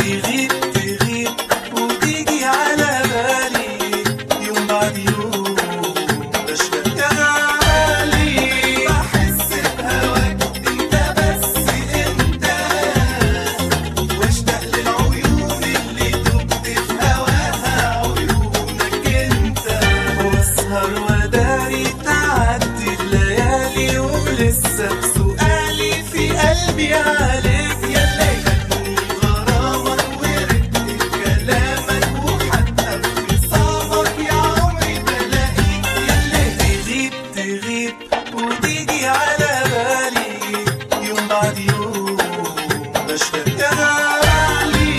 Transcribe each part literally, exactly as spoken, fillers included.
تغيب تغيب وتيجي على بالي يوم بعد يوم بشتاق يا غالي. بحس بهواك انت بس انت، واشتاق للعيون اللي دبت في هواها عيونك انت. واسهر وداري تعدي الليالي ولسه بسؤالي في قلبي عليك. ياللي خدني غرامك ورقت كلامك وحتى بخصامك يا عمري بلاقيك. ياللي تغيب تغيب وتيجي على بالي يوم بعد يوم بشتاق يا غالي.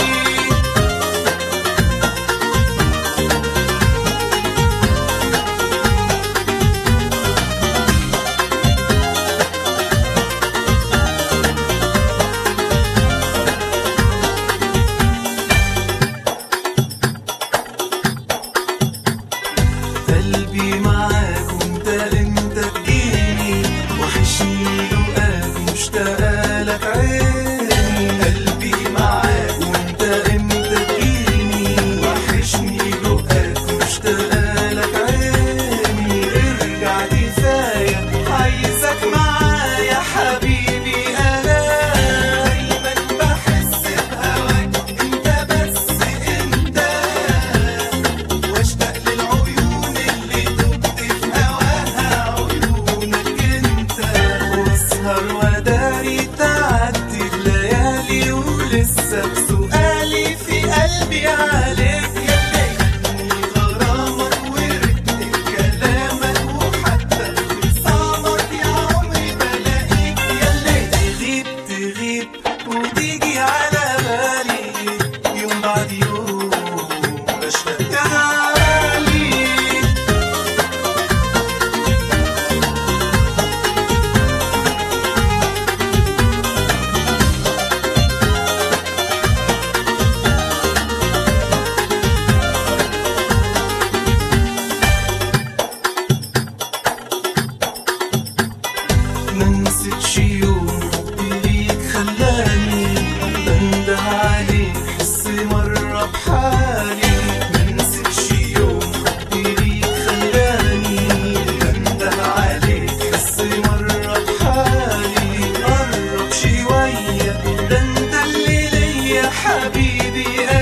قلبي معاك وانت امتى تجيني، وحشني لقاك مشتاقلك عيني. قلبي معاك وانت امتى تجيني، وحشني لقاك مشتاقلك عيني. ارجع كفاية عايزك معايا حبيبي انا. دايما بحس بهواك انت بس انت، واشتاق للعيون اللي دبت في هواها عيونك انت. واسهر وداري تعدي الليالي ولسه بسؤالي في قلبي عليك. ياللي خدني غرامك ورقت كلامك وحتى بخصامك يا عمري بلاقيك. ياللي تغيب تغيب وتيجي على بالي يوم بعد يوم بشتاق يا غالي. منسيتش يوم حبي ليك خلاني بنده عليك حس مرة بحالي. منسيتش يوم حبي ليك خلاني بنده عليك حس مرة بحالي. قرب شوية ده انت اللي ليا حبيبي